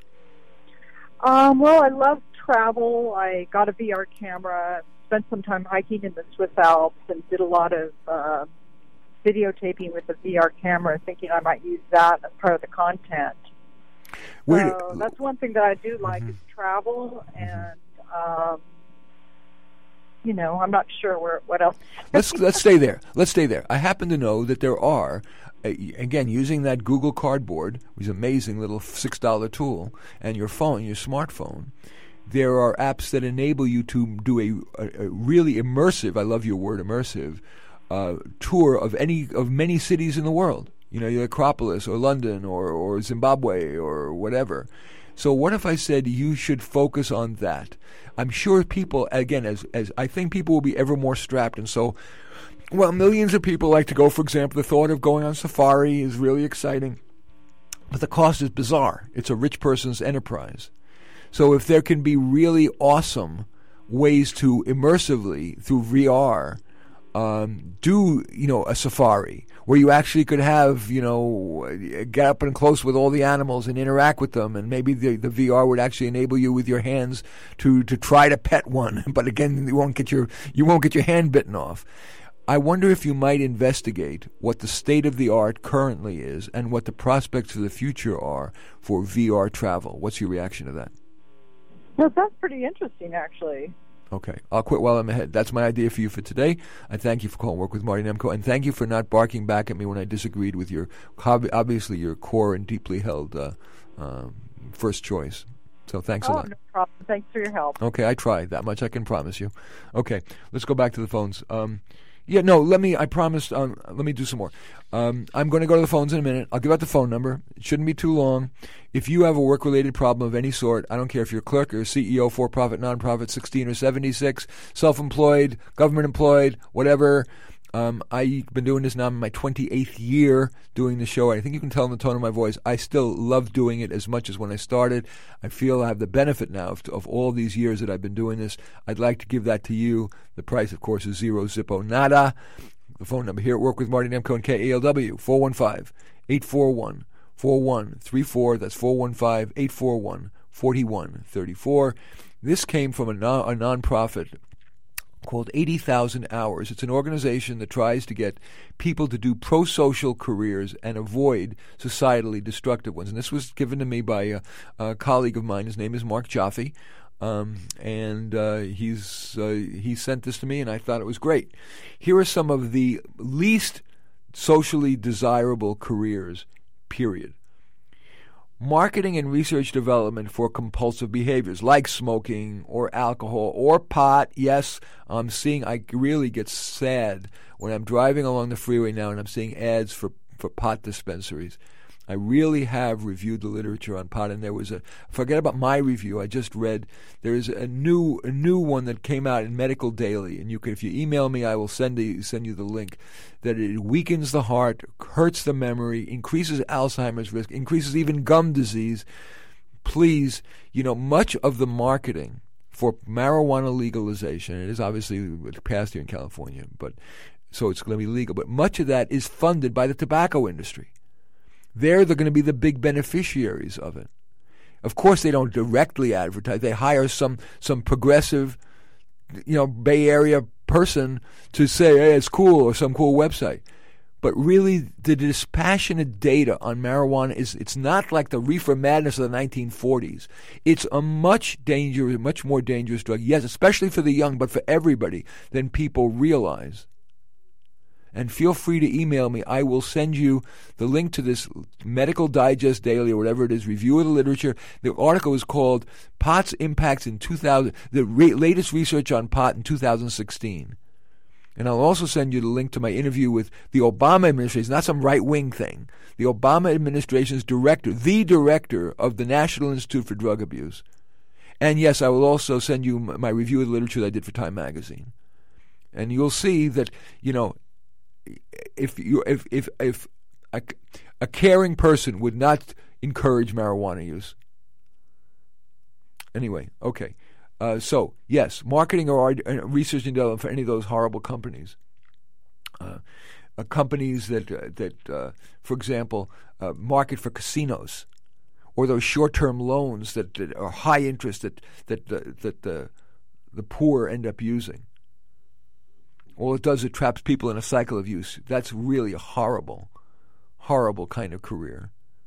Um, well, I love travel. I got a V R camera, spent some time hiking in the Swiss Alps, and did a lot of uh, videotaping with the V R camera, thinking I might use that as part of the content. Where, so that's one thing that I do like mm-hmm. is travel, and um, you know, I'm not sure where what else. let's let's stay there. Let's stay there. I happen to know that there are, uh, again, using that Google Cardboard, which is an amazing little six dollar tool, and your phone, your smartphone, there are apps that enable you to do a, a, a really immersive, I love your word immersive, uh, tour of any of many cities in the world. You know, the Acropolis or London or, or Zimbabwe or whatever. So what if I said you should focus on that? I'm sure people, again, as as I think people will be ever more strapped. And so, well, millions of people like to go, for example, the thought of going on safari is really exciting. But the cost is bizarre. It's a rich person's enterprise. So if there can be really awesome ways to immersively, through V R, um, do, you know, a safari, where you actually could have, you know, get up and close with all the animals and interact with them, and maybe the, the V R would actually enable you with your hands to, to try to pet one, but again, you won't get your you won't get your hand bitten off. I wonder if you might investigate what the state of the art currently is and what the prospects for the future are for V R travel. What's your reaction to that? Well, that's pretty interesting, actually. Okay, I'll quit while I'm ahead. That's my idea for you for today. I thank you for calling Work with Marty Nemko, and thank you for not barking back at me when I disagreed with your, obviously your core and deeply held uh, uh, first choice. So thanks oh, a lot. No problem. Thanks for your help. Okay, I tried. That much I can promise you. Okay, let's go back to the phones. Um, yeah, no, let me, I promised, um, let me do some more. Um, I'm going to go to the phones in a minute. I'll give out the phone number. It shouldn't be too long. If you have a work-related problem of any sort, I don't care if you're a clerk or a C E O, for-profit, non-profit, sixteen or seventy-six, self-employed, government-employed, whatever. Um, I've been doing this now in my twenty-eighth year doing the show. I think you can tell in the tone of my voice, I still love doing it as much as when I started. I feel I have the benefit now of, of all these years that I've been doing this. I'd like to give that to you. The price, of course, is zero, zippo, nada. The phone number here at Work with Marty Nemko and K A L W, four one five, eight four one, four one three four. That's four one five, eight four one, four one three four. This came from a, non- a nonprofit called eighty thousand hours. It's an organization that tries to get people to do pro-social careers and avoid societally destructive ones. And this was given to me by a, a colleague of mine. His name is Mark Jaffe. Um, and uh, he's uh, he sent this to me, and I thought it was great. Here are some of the least socially desirable careers, period. Marketing and research development for compulsive behaviors like smoking or alcohol or pot. Yes, I'm seeing, I really get sad when I'm driving along the freeway now and I'm seeing ads for, for pot dispensaries. I really have reviewed the literature on pot, and there was a, forget about my review, I just read, there is a new a new one that came out in Medical Daily, and you can, if you email me, I will send you, send you the link, that it weakens the heart, hurts the memory, increases Alzheimer's risk, increases even gum disease. Please, you know, much of the marketing for marijuana legalization, it is obviously passed here in California, but so it's going to be legal, but much of that is funded by the tobacco industry. They're, they're going to be the big beneficiaries of it. Of course, they don't directly advertise. They hire some some progressive, you know, Bay Area person to say, hey, it's cool, or some cool website. But really, the dispassionate data on marijuana is, it's not like the reefer madness of the nineteen forties. It's a much dangerous, much more dangerous drug, yes, especially for the young, but for everybody, than people realize. And feel free to email me. I will send you the link to this Medical Digest Daily or whatever it is, review of the literature. The article is called Pot's Impacts in two thousand, the re- latest research on pot in two thousand sixteen. And I'll also send you the link to my interview with the Obama administration, not some right-wing thing, the Obama administration's director, the director of the National Institute for Drug Abuse. And yes, I will also send you my review of the literature that I did for Time Magazine. And you'll see that, you know, If you if if if a, a caring person would not encourage marijuana use. Anyway, okay. Uh, so, yes, marketing or art, uh, research and development for any of those horrible companies. Uh, uh, companies that, uh, that uh, for example, uh, market for casinos, or those short-term loans that, that are high interest that that the, that the the poor end up using. All it does, it traps people in a cycle of use. That's really a horrible, horrible kind of career.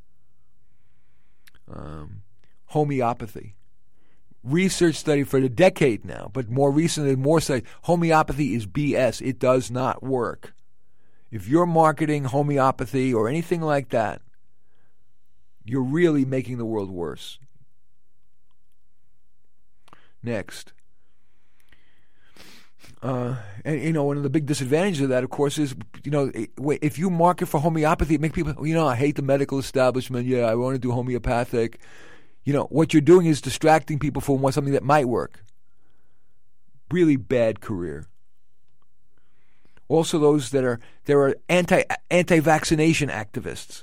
Um, homeopathy. Research study for a decade now, but more recently, more study. Homeopathy is B S. It does not work. If you're marketing homeopathy or anything like that, you're really making the world worse. Next. Uh, and, you know, one of the big disadvantages of that, of course, is, you know, if you market for homeopathy, it makes people, you know, I hate the medical establishment. Yeah, I want to do homeopathic. You know, what you're doing is distracting people from something that might work. Really bad career. Also, those that are, there are anti, anti-vaccination activists.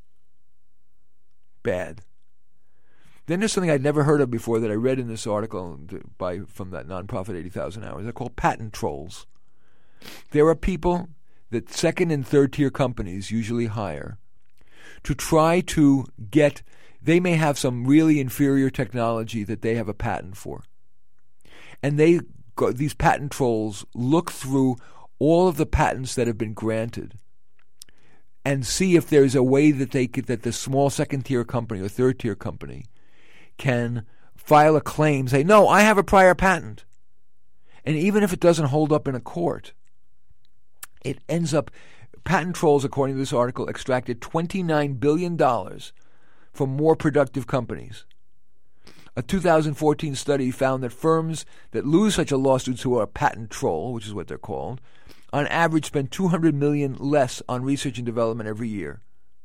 Bad. Then there's something I'd never heard of before that I read in this article by from that nonprofit eighty thousand hours. They're called patent trolls. There are people that second and third tier companies usually hire to try to get, they may have some really inferior technology that they have a patent for. And they go, these patent trolls look through all of the patents that have been granted and see if there's a way that they could, that the small second-tier company or third-tier company can file a claim, say, no, I have a prior patent. And even if it doesn't hold up in a court, it ends up, patent trolls, according to this article, extracted twenty-nine billion dollars from more productive companies. A two thousand fourteen study found that firms that lose such a lawsuit to a patent troll, which is what they're called, on average spend two hundred million dollars less on research and development every year.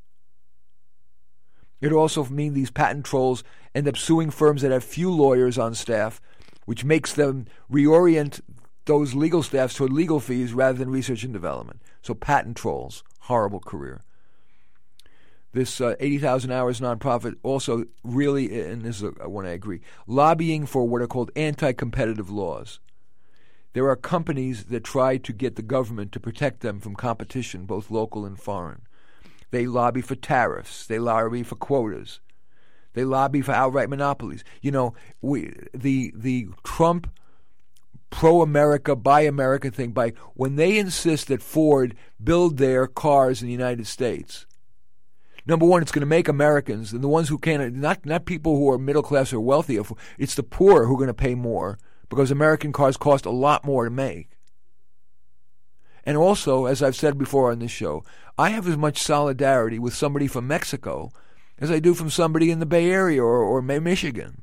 It also means these patent trolls end up suing firms that have few lawyers on staff, which makes them reorient those legal staffs toward legal fees rather than research and development. So patent trolls, horrible career. This uh, eighty thousand hours nonprofit also really, and this is one I agree, lobbying for what are called anti-competitive laws. There are companies that try to get the government to protect them from competition, both local and foreign. They lobby for tariffs. They lobby for quotas. They lobby for outright monopolies. You know, we the the Trump pro-America, buy America thing, by when they insist that Ford build their cars in the United States, number one, it's going to make Americans, and the ones who can't, not not people who are middle class or wealthy, it's the poor who are going to pay more because American cars cost a lot more to make. And also, as I've said before on this show, I have as much solidarity with somebody from Mexico as I do from somebody in the Bay Area or, or Michigan.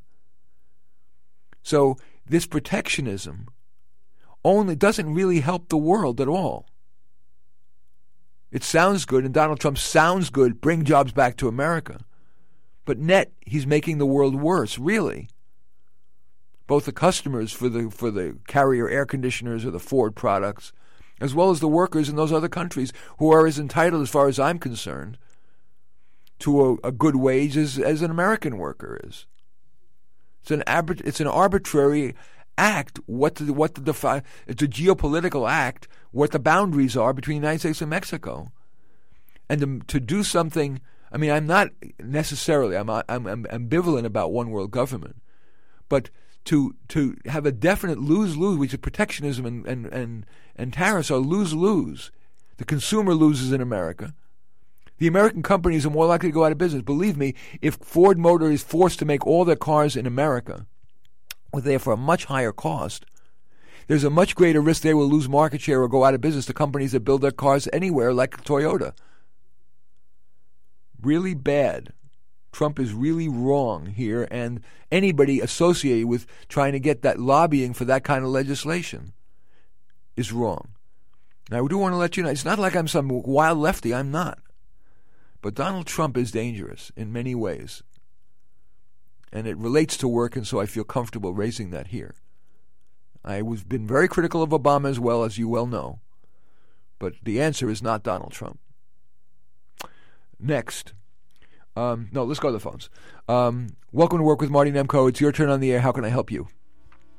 So this protectionism only doesn't really help the world at all. It sounds good, and Donald Trump sounds good, bring jobs back to America. But net, he's making the world worse, really. Both the customers for the for the Carrier air conditioners or the Ford products, as well as the workers in those other countries who are as entitled, as far as I'm concerned, to a, a good wage as, as an American worker is. It's an arbit- it's an arbitrary act. What the what the defi- It's a geopolitical act. What the boundaries are between the United States and Mexico, and to, to do something. I mean, I'm not necessarily. I'm I'm, I'm ambivalent about one world government, but to to have a definite lose-lose, which is protectionism and, and, and, and tariffs are lose-lose. The consumer loses in America. The American companies are more likely to go out of business. Believe me, if Ford Motor is forced to make all their cars in America, or there for a much higher cost, there's a much greater risk they will lose market share or go out of business to companies that build their cars anywhere, like Toyota. Really bad. Trump is really wrong here, and anybody associated with trying to get that lobbying for that kind of legislation is wrong. Now, I do want to let you know, it's not like I'm some wild lefty. I'm not. But Donald Trump is dangerous in many ways. And it relates to work, and so I feel comfortable raising that here. I've been very critical of Obama as well, as you well know. But the answer is not Donald Trump. Next. Um, no, let's go to the phones. Um, welcome to Work with Marty Nemko. It's your turn on the air. How can I help you?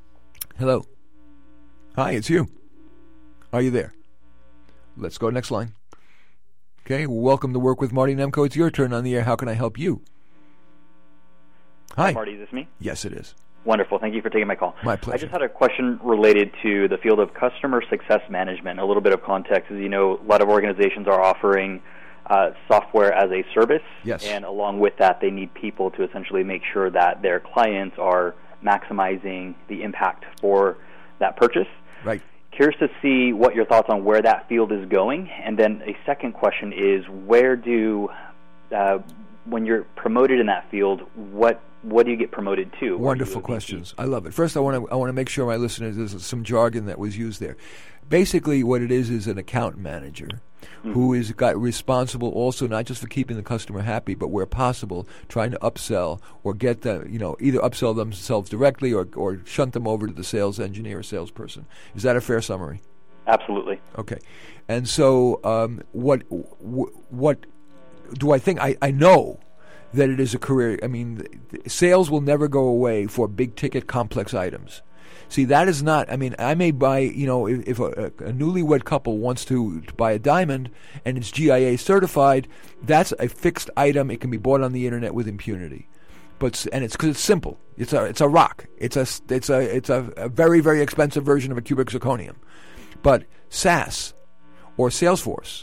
Hello. Hi, it's you. Are you there? Let's go next line. Okay, welcome to Work with Marty Nemko. It's your turn on the air. How can I help you? Hi. Hi, Marty, is this me? Yes, it is. Wonderful. Thank you for taking my call. My pleasure. I just had a question related to the field of customer success management. A little bit of context is, you know, a lot of organizations are offering uh, software as a service. Yes. And along with that, they need people to essentially make sure that their clients are maximizing the impact for that purchase. Right. Curious to see what your thoughts on where that field is going. And then a second question is, where do, uh, when you're promoted in that field, what what do you get promoted to? Wonderful questions. I love it. First, I want to I want to make sure my listeners, there's some jargon that was used there. Basically, what it is is an account manager mm-hmm. who is got responsible also not just for keeping the customer happy, but where possible, trying to upsell or get the, you know, either upsell themselves directly or, or shunt them over to the sales engineer or salesperson. Is that a fair summary? Absolutely. Okay. And so um, what what do I think? I, I know that it is a career. I mean, sales will never go away for big-ticket, complex items. See, that is not, I mean, I may buy, you know, if, if a, a newlywed couple wants to, to buy a diamond and it's G I A certified, that's a fixed item. It can be bought on the internet with impunity. But and it's because it's simple. It's a it's a rock. It's a it's a it's a, a very very expensive version of a cubic zirconium. But SaaS or Salesforce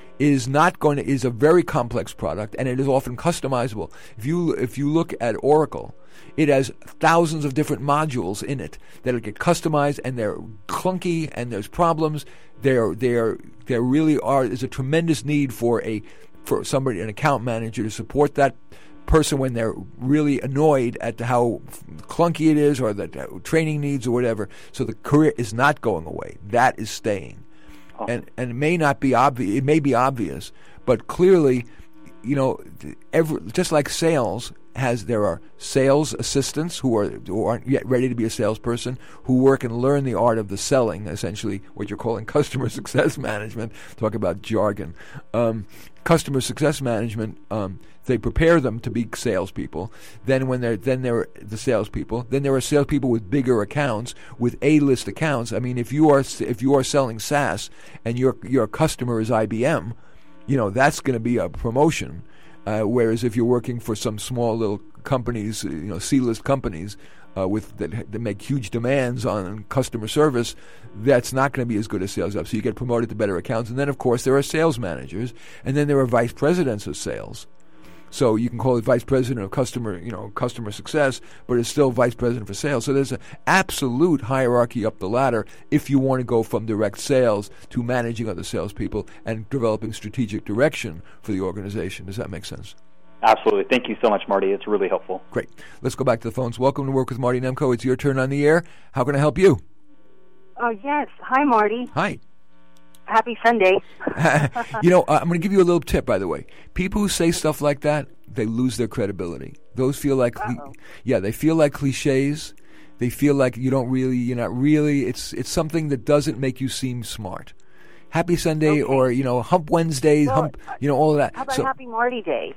is not going to is a very complex product, and it is often customizable. If you if you look at Oracle, it has thousands of different modules in it that get customized, and they're clunky, and there's problems. There there there really are is a tremendous need for a for somebody an account manager to support that person when they're really annoyed at how clunky it is or the training needs or whatever. So the career is not going away. That is staying. And and it may not be obvious. It may be obvious, but clearly, you know, every, just like sales has, there are sales assistants who are who aren't yet ready to be a salesperson, who work and learn the art of the selling, essentially what you're calling customer success management. Talk about jargon. Um, customer success management. Um, they prepare them to be salespeople. Then when they're then they're the salespeople. Then there are salespeople with bigger accounts, with A-list accounts. I mean, if you are if you are selling SaaS and your your customer is I B M, you know that's going to be a promotion. Uh, whereas if you're working for some small little companies, you know, C-list companies uh, with that, that make huge demands on customer service, that's not going to be as good as sales up. So you get promoted to better accounts, and then of course there are sales managers, and then there are vice presidents of sales. So you can call it vice president of customer, you know, customer success, but it's still vice president for sales. So there's an absolute hierarchy up the ladder if you want to go from direct sales to managing other salespeople and developing strategic direction for the organization. Does that make sense? Absolutely. Thank you so much, Marty. It's really helpful. Great. Let's go back to the phones. Welcome to Work with Marty Nemko. It's your turn on the air. How can I help you? Oh, yes. Hi, Marty. Hi. Happy Sunday. You know, uh, I'm going to give you a little tip, by the way. People who say stuff like that, they lose their credibility. Those feel like, cli- yeah, they feel like cliches. They feel like you don't really, you're not really. It's it's something that doesn't make you seem smart. Happy Sunday, okay. Or you know, Hump Wednesday, well, Hump, you know, all of that. How about so, Happy Marty Day?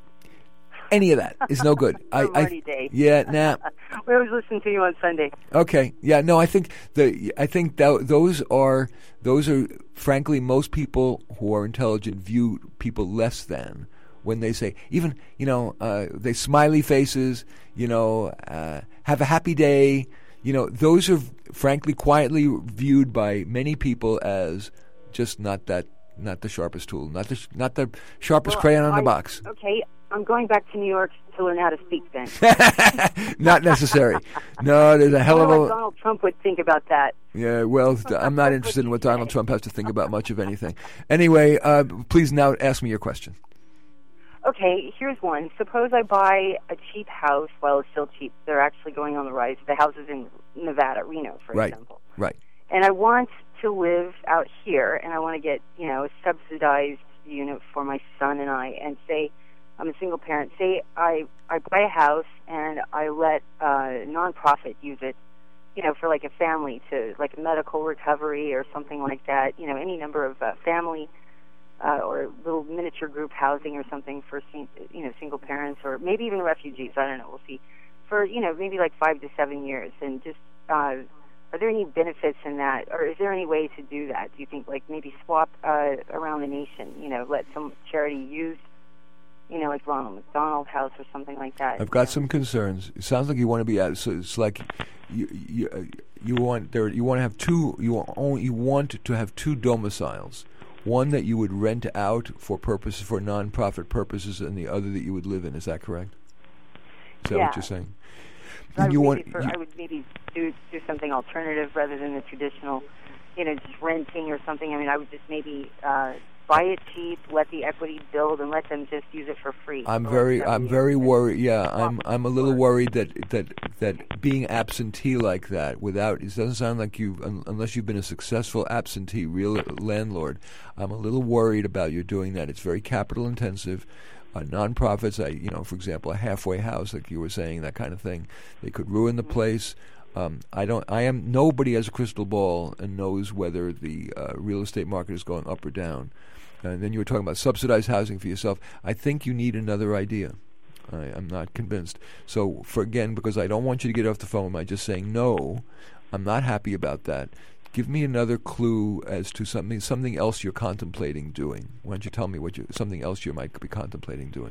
Any of that is no good. I, Marty I, Day. Yeah, nah. We always listen to you on Sunday. Okay. Yeah. No. I think the. I think that those are those are frankly most people who are intelligent view people less than when they say even you know uh, they smiley faces. You know, uh, have a happy day. You know, those are frankly quietly viewed by many people as just not that not the sharpest tool, not the not the sharpest well, crayon on I, the box. Okay. I'm going back to New York to learn how to speak then. Not necessary. No, there's a hell of a... What Donald Trump would think about that. Yeah, well, I'm not interested in what Donald Trump has to think about much of anything. Anyway, uh, please now ask me your question. Okay, here's one. Suppose I buy a cheap house. Well, it's still cheap. They're actually going on the rise. The house is in Nevada, Reno, for right. example. Right. And I want to live out here, and I want to get, you know, a subsidized unit for my son and I, and say... I'm a single parent. Say I, I buy a house and I let a nonprofit use it, you know, for like a family to, like a medical recovery or something like that, you know, any number of uh, family uh, or little miniature group housing or something for, you know, single parents or maybe even refugees. I don't know. We'll see. For, you know, maybe like five to seven years and just uh, are there any benefits in that, or is there any way to do that? Do you think, like, maybe swap uh, around the nation, you know, let some charity use, you know, like Ronald McDonald House or something like that? I've got you know? some concerns. It sounds like you want to be out. So it's like you you uh, you want there you want to have two you want only, you want to have two domiciles. One that you would rent out for purposes for non-profit purposes, and the other that you would live in. Is that correct? Is that yeah. what you're saying? I would, you maybe want, for, you, I would maybe do do something alternative rather than the traditional, you know, just renting or something. I mean, I would just maybe uh, buy it cheap, let the equity build, and let them just use it for free. I'm for very, like I'm very worried. Yeah, I'm, I'm a little worried that that that being absentee like that, without, it doesn't sound like you, un, unless you've been a successful absentee real landlord. I'm a little worried about you doing that. It's very capital intensive. Uh, nonprofits, I, you know, for example, a halfway house, like you were saying, that kind of thing, they could ruin the place. Um, I don't. I am. Nobody has a crystal ball and knows whether the uh, real estate market is going up or down. And then you were talking about subsidized housing for yourself. I think you need another idea. I, I'm not convinced. So, for again, because I don't want you to get off the phone by just saying no, I'm not happy about that. Give me another clue as to something something else you're contemplating doing. Why don't you tell me what you something else you might be contemplating doing?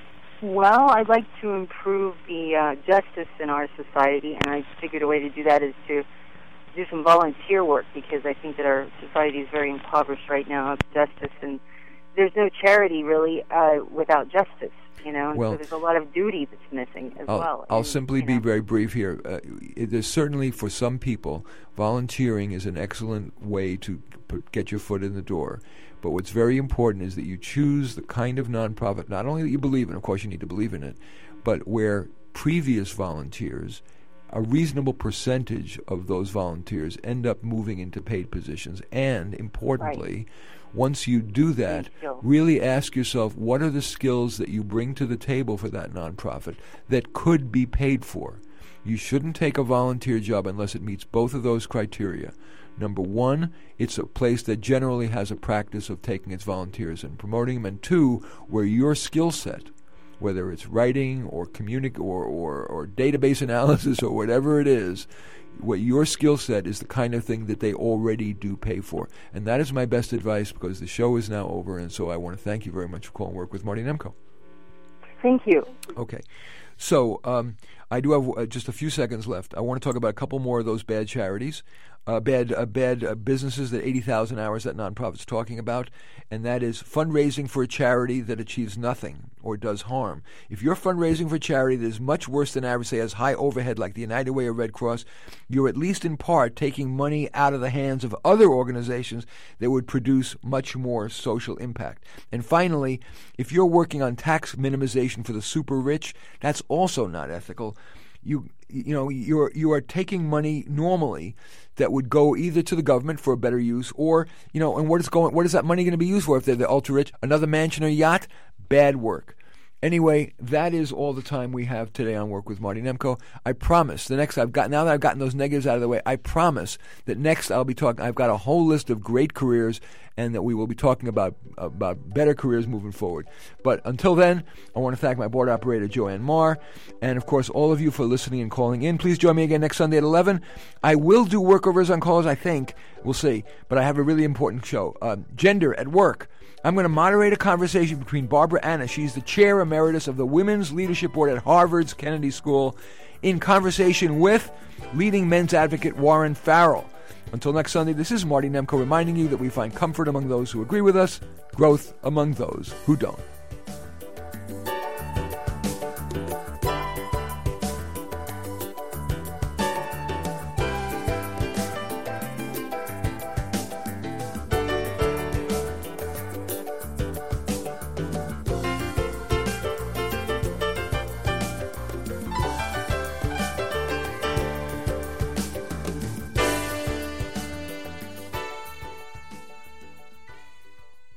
Well, I'd like to improve the uh, justice in our society, and I figured a way to do that is to do some volunteer work, because I think that our society is very impoverished right now of justice, and there's no charity really uh, without justice. You know, and well, so there's a lot of duty that's missing as I'll, well. I'll and, simply be know. very brief here. Uh, it, there's certainly, for some people, volunteering is an excellent way to p- get your foot in the door. But what's very important is that you choose the kind of nonprofit, not only that you believe in, of course you need to believe in it, but where previous volunteers, a reasonable percentage of those volunteers end up moving into paid positions. And, importantly, right. once you do that, really ask yourself, what are the skills that you bring to the table for that nonprofit that could be paid for? You shouldn't take a volunteer job unless it meets both of those criteria. Number one, it's a place that generally has a practice of taking its volunteers and promoting them. And two, where your skill set, whether it's writing or communic or, or, or database analysis or whatever it is, what your skill set is the kind of thing that they already do pay for. And that is my best advice, because the show is now over, and so I want to thank you very much for calling Work with Marty Nemko. Thank you. Okay. So um, I do have uh, just a few seconds left. I want to talk about a couple more of those bad charities, uh, bad uh, bad uh, businesses that eighty thousand hours that nonprofit's talking about, and that is fundraising for a charity that achieves nothing or does harm. If you're fundraising for a charity that is much worse than average, say has high overhead like the United Way or Red Cross, you're at least in part taking money out of the hands of other organizations that would produce much more social impact. And finally, if you're working on tax minimization for the super rich, that's also not ethical. You you know you're you are taking money normally that would go either to the government for a better use, or you know, and what is going what is that money going to be used for if they're the ultra rich? Another mansion or yacht? Bad work. Anyway, that is all the time we have today on Work with Marty Nemko. I promise the next I've got now that I've gotten those negatives out of the way, I promise that next I'll be talking. I've got a whole list of great careers, and that we will be talking about about better careers moving forward. But until then, I want to thank my board operator Joanne Marr, and of course all of you for listening and calling in. Please join me again next Sunday at eleven. I will do workovers on calls. I think we'll see, but I have a really important show. Uh, Gender at Work. I'm going to moderate a conversation between Barbara Anna. She's the chair emeritus of the Women's Leadership Board at Harvard's Kennedy School, in conversation with leading men's advocate Warren Farrell. Until next Sunday, this is Marty Nemko reminding you that we find comfort among those who agree with us, growth among those who don't.